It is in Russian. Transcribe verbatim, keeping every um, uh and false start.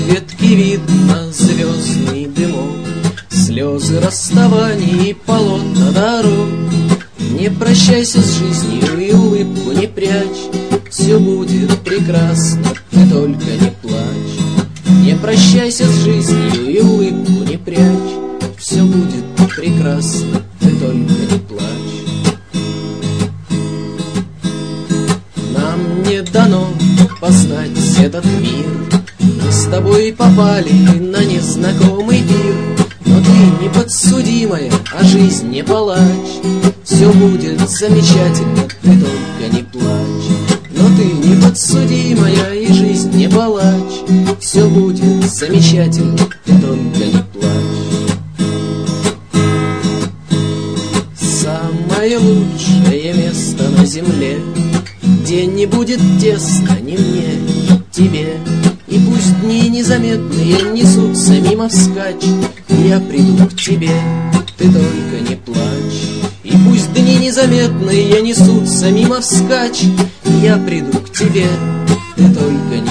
ветки видно звездный дымок, слезы расставаний и полотна дорог. Не прощайся с жизнью и улыбку не прячь, все будет прекрасно, ты только не плачь. Не прощайся с жизнью и улыбку не прячь, все будет прекрасно, ты только не плачь. Нам не дано познать этот мир, мы с тобой попали на незнакомый пир. Но ты не подсудимая, а жизнь не палач, все будет замечательно, ты только не плачь. Но ты не подсудимая, и жизнь не палач, все будет замечательно, ты только не плачь. Самое лучшее место на земле, где не будет тесно ни мне, ни тебе. И пусть дни незаметные несутся мимо вскачь, я приду к тебе, ты только не плачь. И пусть дни незаметные несутся мимо вскачь, я приду к тебе, ты только не